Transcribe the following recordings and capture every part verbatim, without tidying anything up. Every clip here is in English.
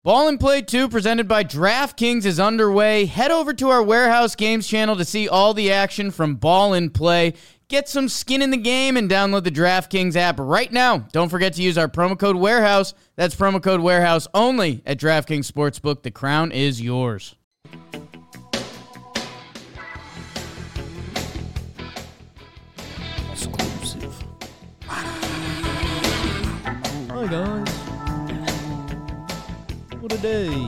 Ball and Play two, presented by DraftKings, is underway. Head over to our Warehouse Games channel to see all the action from Ball and Play. Get some skin in the game and download the DraftKings app right now. Don't forget to use our promo code Warehouse. That's promo code Warehouse only at DraftKings Sportsbook. The crown is yours. Exclusive. Hi, guys. What a day.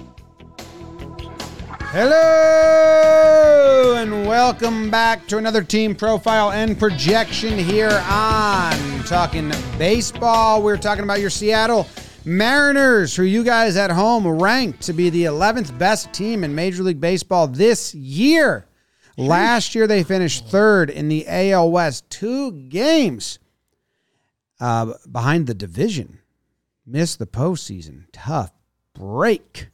Hello, and welcome back to another team profile and projection here on Talking Baseball. We're talking about your Seattle Mariners, who you guys at home ranked to be the eleventh best team in Major League Baseball this year. Last year, they finished third in the A L West, two games uh, behind the division. Missed the postseason. Tough break.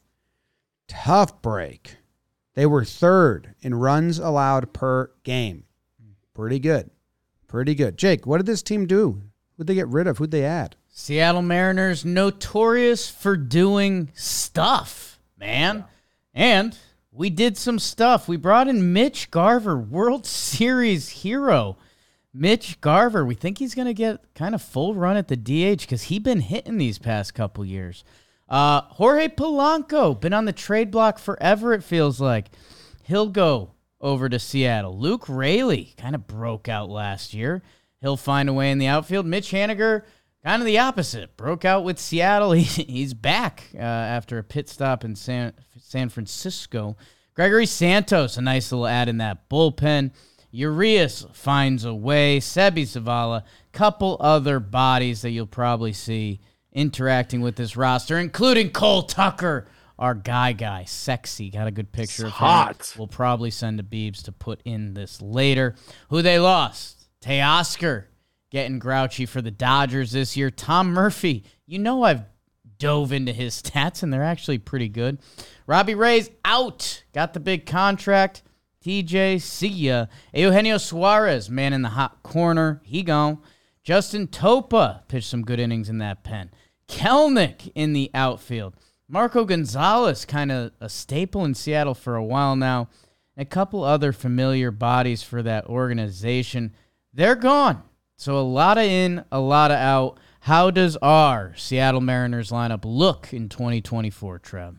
Tough break. They were third in runs allowed per game. Pretty good. Pretty good. Jake, what did this team do? Who'd they get rid of? Who'd they add? Seattle Mariners, notorious for doing stuff, man. Yeah. And we did some stuff. We brought in Mitch Garver, World Series hero. Mitch Garver, we think he's going to get kind of full run at the D H because he's been hitting these past couple years. Uh, Jorge Polanco, been on the trade block forever, it feels like. He'll go over to Seattle. Luke Raley kind of broke out last year. He'll find a way in the outfield. Mitch Haniger, kind of the opposite. Broke out with Seattle. He, he's back uh, after a pit stop in San, San Francisco. Gregory Santos, a nice little add in that bullpen. Urias finds a way. Sebi Zavala, couple other bodies that you'll probably see interacting with this roster, including Cole Tucker, our guy guy. Sexy. Got a good picture it's of hot. him. We'll probably send to Beebs to put in this later. Who they lost? Teoscar getting grouchy for the Dodgers this year. Tom Murphy. You know I've dove into his stats, and they're actually pretty good. Robbie Reyes out. Got the big contract. T J, see ya. Eugenio Suarez, man in the hot corner. He gone. Justin Topa pitched some good innings in that pen. Kelnick in the outfield. Marco Gonzalez, kind of a staple in Seattle for a while now. A couple other familiar bodies for that organization. They're gone. So a lot of in, a lot of out. How does our Seattle Mariners lineup look in twenty twenty-four, Trev?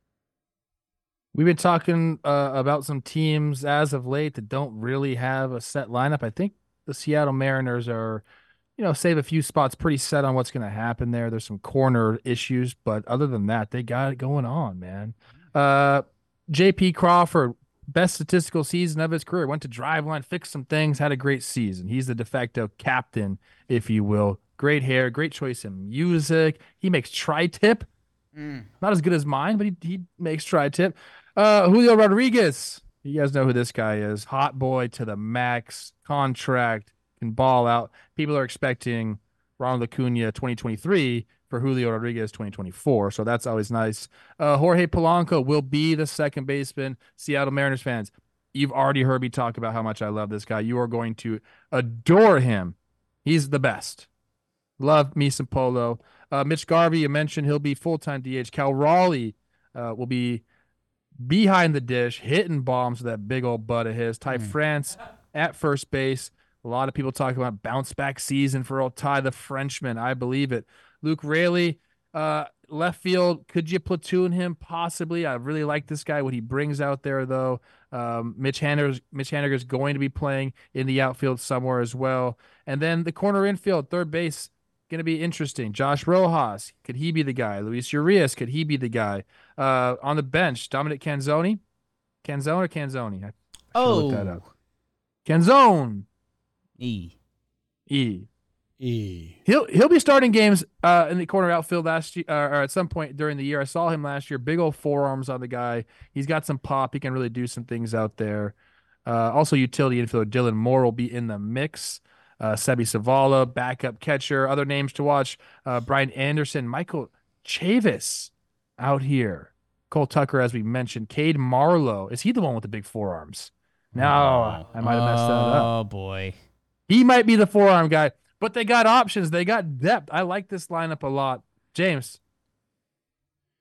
We've been talking uh, about some teams as of late that don't really have a set lineup. I think the Seattle Mariners are, you know, save a few spots, pretty set on what's going to happen there. There's some corner issues, but other than that, they got it going on, man. Uh, J P Crawford, best statistical season of his career. Went to Driveline, fixed some things, had a great season. He's the de facto captain, if you will. Great hair, great choice in music. He makes tri-tip. Mm. Not as good as mine, but he, he makes tri-tip. Uh, Julio Rodriguez. You guys know who this guy is. Hot boy to the max, contract, can ball out. People are expecting Ronald Acuna twenty twenty-three for Julio Rodriguez twenty twenty-four, so that's always nice. Uh, Jorge Polanco will be the second baseman. Seattle Mariners fans, you've already heard me talk about how much I love this guy. You are going to adore him. He's the best. Love me some Polo. Uh, Mitch Garvey, you mentioned he'll be full-time D H. Cal Raleigh uh, will be behind the dish, hitting bombs with that big old butt of his. Ty mm. France at first base. A lot of people talking about bounce back season for old Ty the Frenchman. I believe it. Luke Raley, uh, left field. Could you platoon him? Possibly. I really like this guy, what he brings out there, though. Um, Mitch Haniger, Mitch Haniger is going to be playing in the outfield somewhere as well. And then the corner infield, third base, going to be interesting. Josh Rojas, could he be the guy? Luis Urias, could he be the guy? Uh, on the bench, Dominic Canzone. Canzone or Canzone? I, I oh. look that up. Canzone. E. E. E. He'll he'll be starting games uh, in the corner outfield last year, uh, or at some point during the year. I saw him last year. Big old forearms on the guy. He's got some pop. He can really do some things out there. Uh, also, utility infielder Dylan Moore will be in the mix. Uh, Sebi Zavala, backup catcher. Other names to watch: uh, Brian Anderson, Michael Chavis out here. Cole Tucker, as we mentioned. Cade Marlowe. Is he the one with the big forearms? No, oh, I might have messed that up. Oh, boy. He might be the forearm guy, but they got options. They got depth. I like this lineup a lot. James.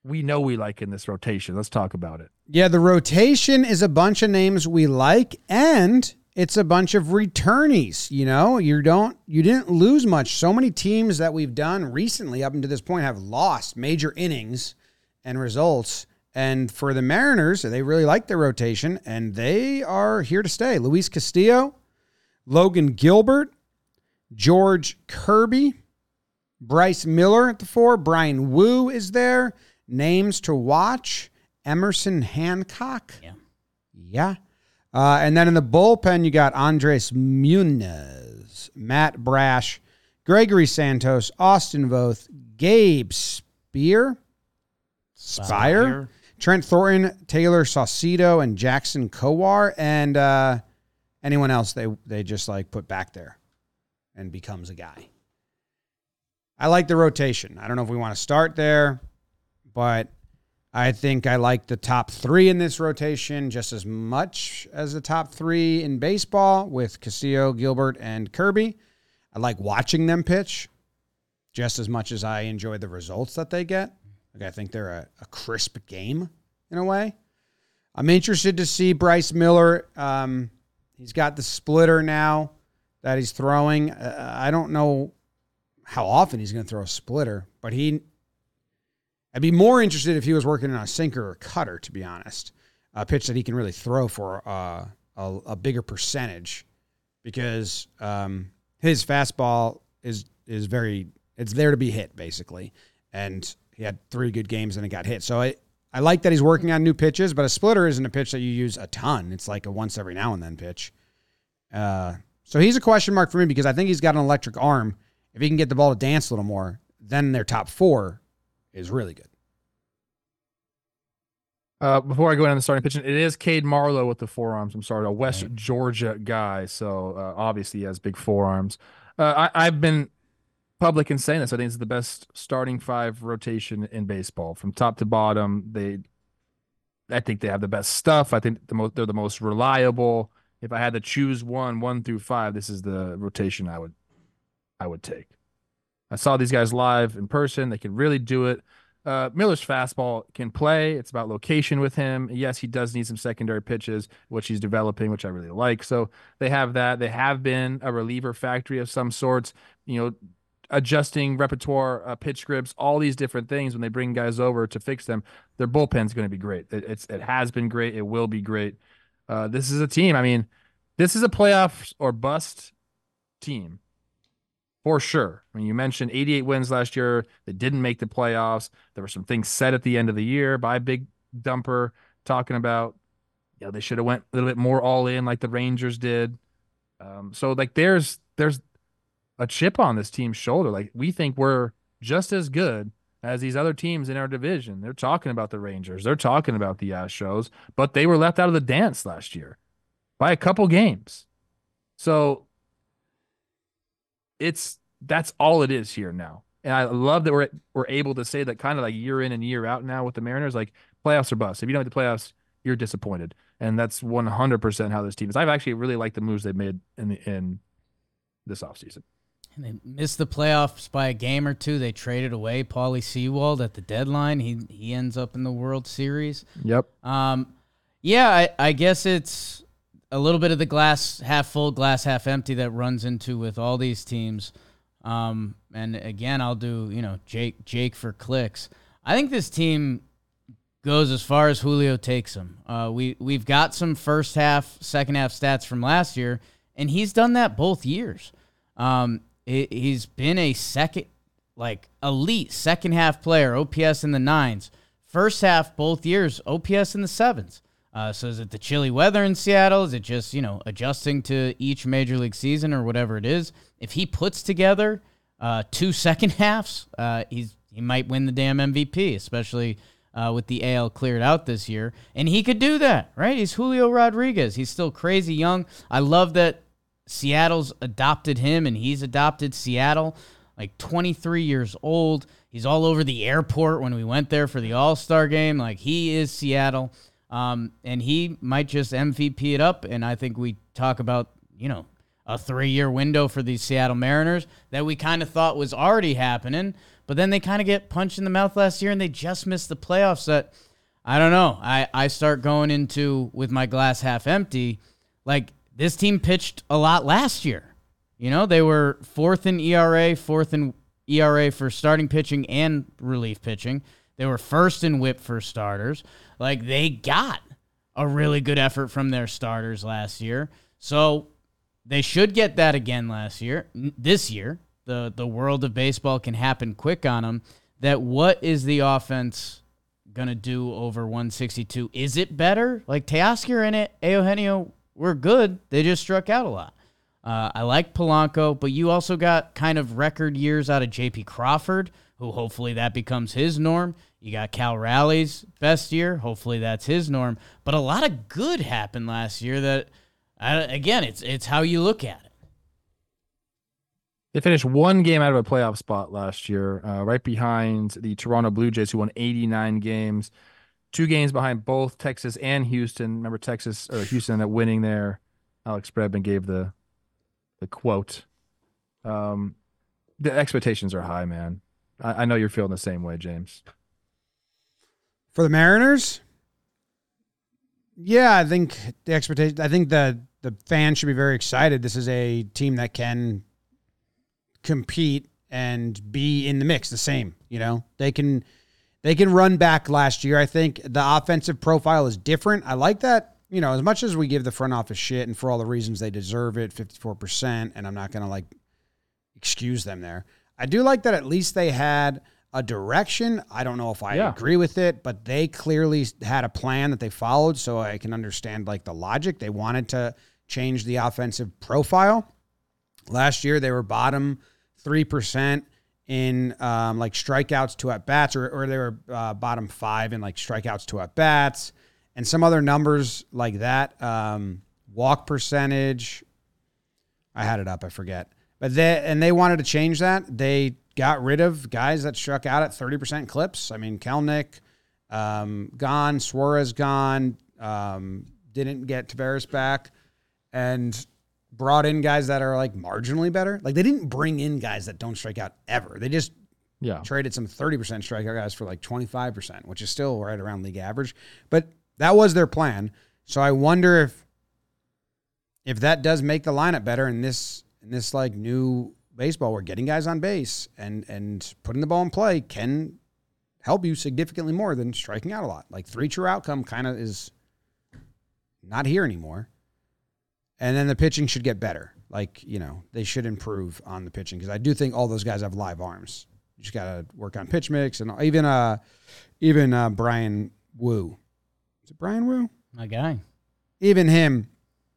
we know we like in this rotation. Let's talk about it. Yeah, the rotation is a bunch of names we like, and it's a bunch of returnees. You know, you don't, you didn't lose much. So many teams that we've done recently up until this point have lost major innings and results. And for the Mariners, they really like their rotation, and they are here to stay. Luis Castillo, Logan Gilbert, George Kirby, Bryce Miller at the four, Brian Wu is there. Names to watch: Emerson Hancock. Yeah. Yeah. Uh, and then in the bullpen, you got Andres Muniz, Matt Brash, Gregory Santos, Austin Voth, Gabe Spear, Spire, Spire. Trent Thornton, Taylor Saucedo, and Jackson Kowar. And uh, anyone else they, they just like put back there and becomes a guy. I like the rotation. I don't know if we want to start there, but I think I like the top three in this rotation just as much as the top three in baseball with Castillo, Gilbert, and Kirby. I like watching them pitch just as much as I enjoy the results that they get. Like I think they're a, a crisp game in a way. I'm interested to see Bryce Miller. Um, he's got the splitter now that he's throwing. Uh, I don't know how often he's going to throw a splitter, but he, I'd be more interested if he was working on a sinker or cutter, to be honest, a pitch that he can really throw for uh, a, a bigger percentage, because um, his fastball is is very, it's there to be hit, basically, and he had three good games and it got hit. So I, I like that he's working on new pitches, but a splitter isn't a pitch that you use a ton. It's like a once every now and then pitch. Uh, so he's a question mark for me because I think he's got an electric arm. If he can get the ball to dance a little more, then their top four is really good. Uh, before I go into the starting pitching, it is Cade Marlowe with the forearms. I'm sorry, a West right. Georgia guy. So uh, obviously he has big forearms. Uh, I, I've been public in saying this. I think it's the best starting five rotation in baseball from top to bottom. They, I think they have the best stuff. I think the most, they're the most reliable. If I had to choose one, one through five, this is the rotation I would I would take. I saw these guys live in person. They can really do it. Uh, Miller's fastball can play. It's about location with him. Yes, he does need some secondary pitches, which he's developing, which I really like. So they have that. They have been a reliever factory of some sorts, you know, adjusting repertoire, uh, pitch scripts, all these different things. When they bring guys over to fix them, their bullpen's going to be great. It, it's, it has been great. It will be great. Uh, this is a team. I mean, this is a playoffs or bust team. For sure. I mean, you mentioned eighty-eight wins last year. They didn't make the playoffs. There were some things said at the end of the year by Big Dumper talking about, you know, they should have went a little bit more all in like the Rangers did. Um, so like there's there's a chip on this team's shoulder. Like we think we're just as good as these other teams in our division. They're talking about the Rangers. They're talking about the Astros, but they were left out of the dance last year by a couple games. So it's that's all it is here now. And I love that we're we're able to say that kind of like year in and year out now with the Mariners, like playoffs or bust. If you don't make the playoffs, you're disappointed. And that's one hundred percent how this team is. I've actually really liked the moves they've made in the, in this offseason. And they missed the playoffs by a game or two. They traded away Paulie Sewald at the deadline. He he ends up in the World Series. Yep. Um, yeah, I, I guess it's a little bit of the glass half full, glass half empty that runs into with all these teams. Um, and again, I'll do, you know, Jake, Jake for clicks. I think this team goes as far as Julio takes them. Uh, we, we've got some first half, second half stats from last year, and he's done that both years. Um, he, he's been a second, like elite second half player, O P S in the nines. First half, both years, O P S in the sevens. Uh, so is it the chilly weather in Seattle? Is it just, you know, adjusting to each major league season or whatever it is? If he puts together uh, two second halves, uh, he's he might win the damn M V P, especially uh, with the A L cleared out this year. And he could do that, right? He's Julio Rodriguez. He's still crazy young. I love that Seattle's adopted him and he's adopted Seattle. Like twenty-three years old. He's all over the airport when we went there for the All-Star game. Like he is Seattle. Um, and he might just M V P it up, and I think we talk about, you know, a three-year window for these Seattle Mariners that we kind of thought was already happening, but then they kind of get punched in the mouth last year and they just missed the playoffs. That I don't know. I, I start going into with my glass half empty. Like, this team pitched a lot last year. You know, they were fourth in E R A, fourth in E R A for starting pitching and relief pitching. They were first in whip for starters. Like, they got a really good effort from their starters last year. So they should get that again last year. This year, the, the world of baseball can happen quick on them. That what is the offense going to do over one sixty-two? Is it better? Like, Teoscar and Eugenio were good. They just struck out a lot. Uh, I like Polanco, but you also got kind of record years out of J P Crawford, who hopefully that becomes his norm. You got Cal Raleig's best year. Hopefully that's his norm. But a lot of good happened last year that, uh, again, it's it's how you look at it. They finished one game out of a playoff spot last year, uh, right behind the Toronto Blue Jays, who won eighty-nine games. Two games behind both Texas and Houston. Remember, Texas or Houston ended up winning there. Alex Bregman gave the the quote. Um, the expectations are high, man. I, I know you're feeling the same way, James. For the Mariners, yeah, I think the expectation. I think the the fans should be very excited. This is a team that can compete and be in the mix. The same, you know, they can they can run back last year. I think the offensive profile is different. I like that. You know, as much as we give the front office shit and for all the reasons they deserve it, fifty-four percent, and I'm not going to like excuse them there. I do like that at least they had a direction. I don't know if I yeah. agree with it, but they clearly had a plan that they followed, so I can understand like the logic. They wanted to change the offensive profile. Last year, they were bottom three percent in um, like strikeouts to at-bats, or, or they were uh, bottom five in like strikeouts to at-bats. And some other numbers like that, um, walk percentage. I had it up, I forget. But they and they wanted to change that. They got rid of guys that struck out at thirty percent clips. I mean, Kelnick um, gone, Suarez gone, um, didn't get Tavares back, and brought in guys that are like marginally better. Like, they didn't bring in guys that don't strike out ever. They just yeah. traded some thirty percent strikeout guys for like twenty-five percent, which is still right around league average. But that was their plan. So I wonder if if that does make the lineup better in this in this like new baseball where getting guys on base and and putting the ball in play can help you significantly more than striking out a lot. Like, three true outcome kind of is not here anymore. And then the pitching should get better. Like, you know, they should improve on the pitching because I do think all those guys have live arms. You just got to work on pitch mix, and even uh even uh, Brian Wu. Is it Brian Wu? My guy. Even him,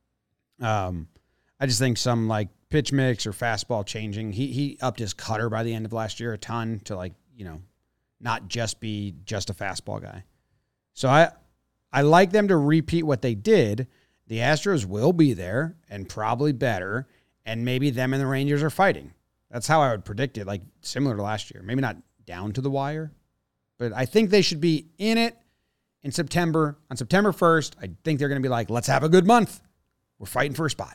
um, I just think some like pitch mix or fastball changing. He he upped his cutter by the end of last year a ton to like, you know, not just be just a fastball guy. So I I like them to repeat what they did. The Astros will be there and probably better, and maybe them and the Rangers are fighting. That's how I would predict it, like similar to last year. Maybe not down to the wire, but I think they should be in it. In September, on September first, I think they're going to be like, let's have a good month. We're fighting for a spot.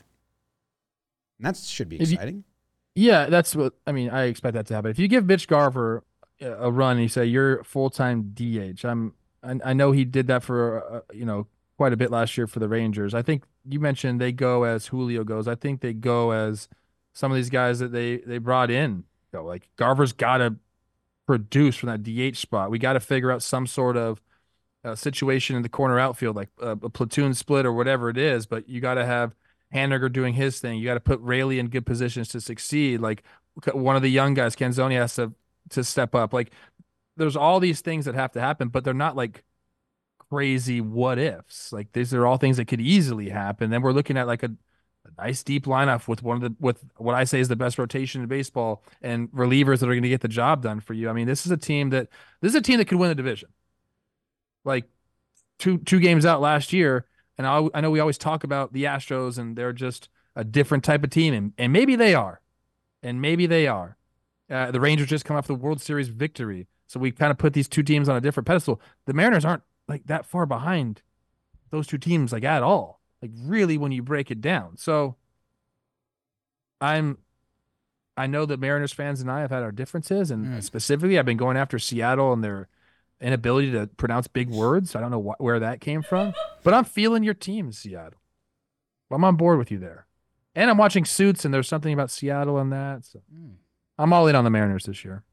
And that should be exciting. You, yeah, that's what, I mean, I expect that to happen. If you give Mitch Garver a run and you say you're full-time D H, I'm, I, I know he did that for, uh, you know, quite a bit last year for the Rangers. I think you mentioned they go as Julio goes. I think they go as some of these guys that they, they brought in. You know, like, Garver's got to produce from that D H spot. We got to figure out some sort of Uh, situation in the corner outfield, like uh, a platoon split or whatever it is, but you got to have Haniger doing his thing. You got to put Raley in good positions to succeed. Like, one of the young guys, Canzoni, has to to step up. Like, there's all these things that have to happen, but they're not like crazy what ifs. Like, these are all things that could easily happen. Then we're looking at like a, a nice deep lineup with one of the with what I say is the best rotation in baseball and relievers that are going to get the job done for you. I mean, this is a team that this is a team that could win the division. Like, two two games out last year, and I, I know we always talk about the Astros and they're just a different type of team, and, and maybe they are, and maybe they are. Uh, the Rangers just come off the World Series victory, so we kind of put these two teams on a different pedestal. The Mariners aren't like that far behind those two teams, like, at all. Like, really, when you break it down. So I'm I know that Mariners fans and I have had our differences, and Mm. specifically, I've been going after Seattle and their inability to pronounce big words. I don't know wh- where that came from, but I'm feeling your team, Seattle. I'm on board with you there. And I'm watching Suits, and there's something about Seattle in that. So Mm. I'm all in on the Mariners this year.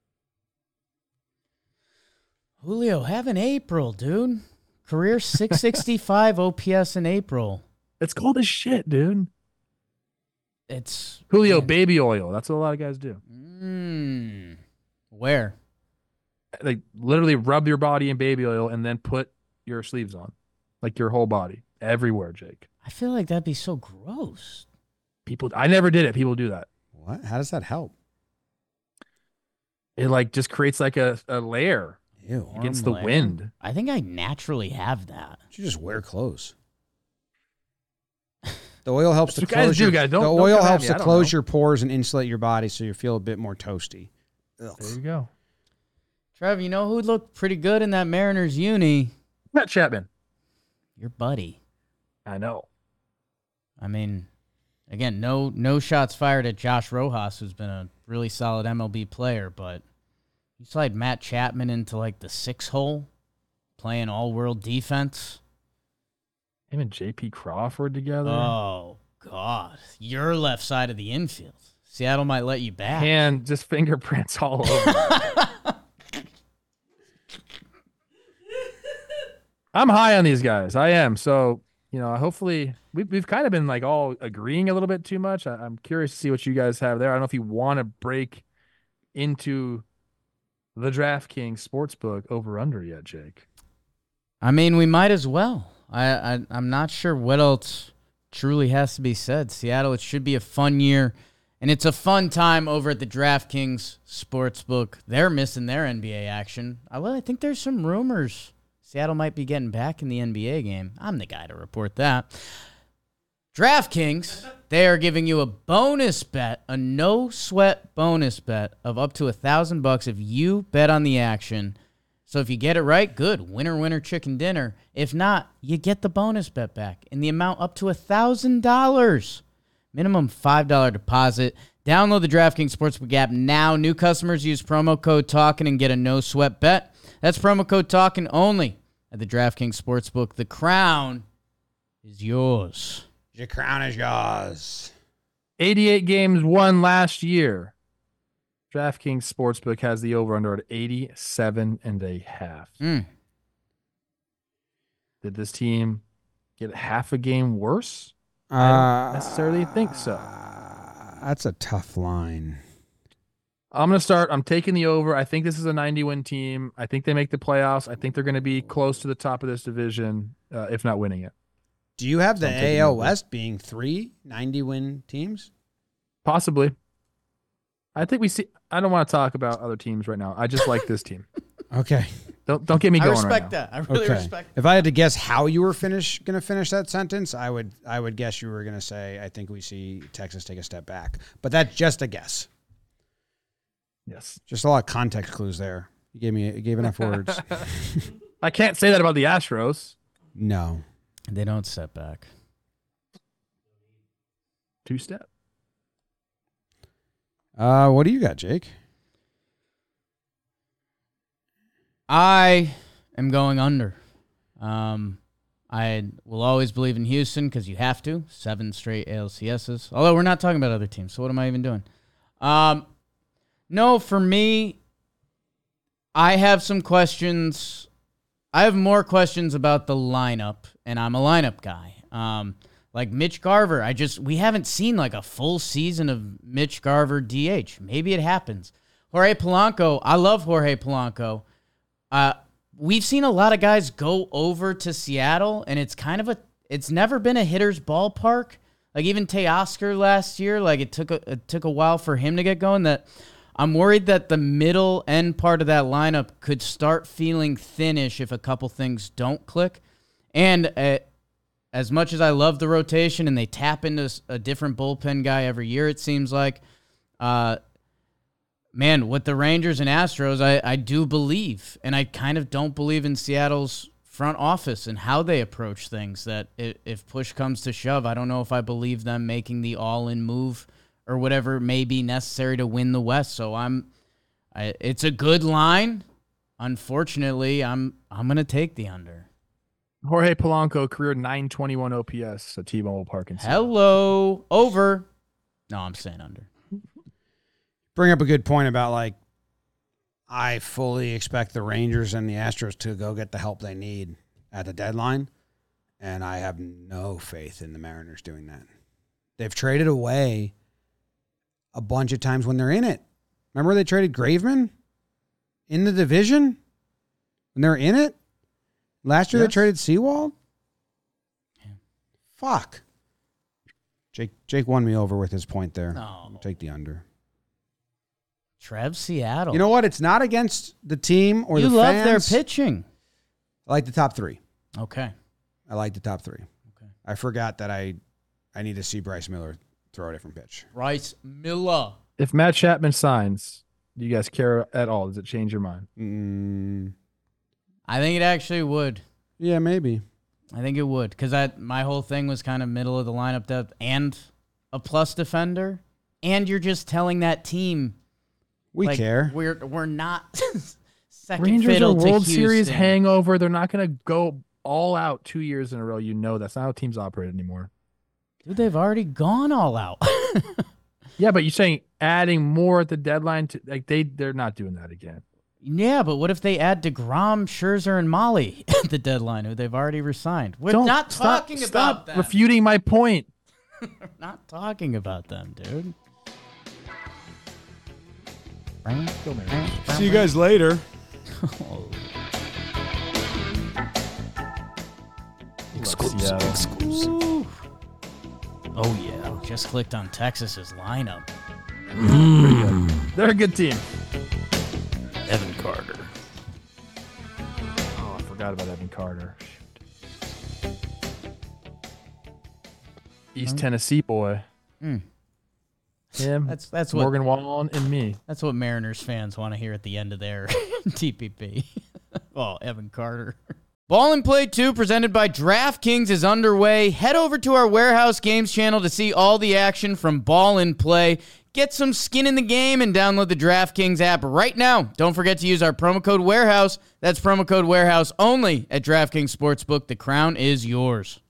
Julio, have an April, dude. Career six sixty-five O P S in April. It's cold as shit, dude. It's Julio, man. baby oil. That's what a lot of guys do. Mm. Where? Like literally rub your body in baby oil and then put your sleeves on, like your whole body, everywhere, Jake. I feel like that'd be so gross. People, I never did it. People do that. What? How does that help? It like just creates like a, a layer Ew. against Warm the layer. wind. I think I naturally have that. You should just wear clothes. The oil helps to That's what guys close do, your, guys. Don't- the don't oil come at helps me. to I don't close know. your pores and insulate your body so you feel a bit more toasty. Ugh. There you go. Trev, you know who looked pretty good in that Mariners uni? Matt Chapman. Your buddy. I know. I mean, again, no no shots fired at Josh Rojas, who's been a really solid M L B player, but you slide Matt Chapman into like the six hole, playing all world defense. Him and J P Crawford together. Oh God, your left side of the infield. Seattle might let you back. And just fingerprints all over. I'm high on these guys. I am. So, you know, hopefully we've, we've kind of been like all agreeing a little bit too much. I, I'm curious to see what you guys have there. I don't know if you want to break into the DraftKings Sportsbook over under yet, Jake. I mean, we might as well. I, I I'm not sure what else truly has to be said. Seattle, it should be a fun year, and it's a fun time over at the DraftKings Sportsbook. They're missing their N B A action. I, well, I think there's some rumors Seattle might be getting back in the N B A game. I'm the guy to report that. DraftKings, they are giving you a bonus bet, a no-sweat bonus bet of up to a thousand bucks if you bet on the action. So if you get it right, good. Winner, winner, chicken dinner. If not, you get the bonus bet back in the amount up to one thousand dollars. Minimum five dollars deposit. Download the DraftKings Sportsbook app now. New customers use promo code TALKIN and get a no-sweat bet. That's promo code TALKIN only at the DraftKings Sportsbook. The crown is yours. Your crown is yours. eighty-eight games won last year. DraftKings Sportsbook has the over-under at eighty-seven and a half. Mm. Did this team get half a game worse? Uh, I don't necessarily think so. That's a tough line. I'm going to start. I'm taking the over. I think this is a ninety-win team. I think they make the playoffs. I think they're going to be close to the top of this division, uh, if not winning it. Do you have the So I'm taking A L over. West being three ninety-win teams? Possibly. I think we see. I don't want to talk about other teams right now. I just like this team. Okay. Don't don't get me I going respect right now. that. I really Okay. respect that. If I had to guess how you were finish going to finish that sentence, I would I would guess you were going to say I think we see Texas take a step back. But that's just a guess. Yes. Just a lot of context clues there. You gave me you gave enough words. I can't say that about the Astros. No. They don't step back. Two step. Uh, what do you got, Jake? I am going under. Um, I will always believe in Houston because you have to. Seven straight A L C S's. Although we're not talking about other teams, so what am I even doing? Um, no, for me, I have some questions. I have more questions about the lineup, and I'm a lineup guy. Um, like Mitch Garver, I just we haven't seen like a full season of Mitch Garver D H. Maybe it happens. Jorge Polanco, I love Jorge Polanco. Uh, we've seen a lot of guys go over to Seattle, and it's kind of a, it's never been a hitter's ballpark. Like even Teoscar last year, like it took a, it took a while for him to get going. That I'm worried that the middle end part of that lineup could start feeling thinnish if a couple things don't click. And uh, as much as I love the rotation and they tap into a different bullpen guy every year, it seems like, uh, man, with the Rangers and Astros, I, I do believe, and I kind of don't believe in Seattle's front office and how they approach things, that if push comes to shove, I don't know if I believe them making the all-in move or whatever may be necessary to win the West. So I'm, I, it's a good line. Unfortunately, I'm I'm gonna take the under. Jorge Polanco, career nine twenty-one O P S at T-Mobile Park in Seattle. Hello, over. No, I'm saying under. Bring up a good point about, like, I fully expect the Rangers and the Astros to go get the help they need at the deadline, and I have no faith in the Mariners doing that. They've traded away a bunch of times when they're in it. Remember they traded Graveman in the division when they're in it? Last year Yes. they traded Seawald? Yeah. Fuck. Jake Jake won me over with his point there. No. Take the under. Trev, Seattle. You know what? It's not against the team or you the love fans. their pitching. I like the top three. Okay. I like the top three. Okay. I forgot that I I need to see Bryce Miller throw a different pitch. Bryce Miller. If Matt Chapman signs, do you guys care at all? Does it change your mind? Mm, I think it actually would. yeah, maybe. I think it would, because that my whole thing was kind of middle of the lineup depth and a plus defender, and you're just telling that team We like, care. We're we're not second Rangers are fiddle to World Series Houston. hangover. They're not going to go all out two years in a row. You know that's not how teams operate anymore. Dude, they've already gone all out. Yeah, but you're saying adding more at the deadline to like they they're not doing that again. Yeah, but what if they add DeGrom, Scherzer, and Molly at the deadline, who they've already resigned? We're Don't not stop- talking stop about them. refuting my point. We're not talking about them, dude. See you guys later. Oh, Exclusive. ooh. Oh, yeah. Just clicked on Texas's lineup. They're a good team. Evan Carter. Oh, I forgot about Evan Carter. Shoot. East Tennessee boy. Mm. Him, That's that's what Morgan Wallen, and me. that's what Mariners fans want to hear at the end of their T P P. Oh, Evan Carter. Ball and Play two, presented by DraftKings, is underway. Head over to our Warehouse Games channel to see all the action from Ball and Play. Get some skin in the game and download the DraftKings app right now. Don't forget to use our promo code Warehouse. That's promo code Warehouse only at DraftKings Sportsbook. The crown is yours.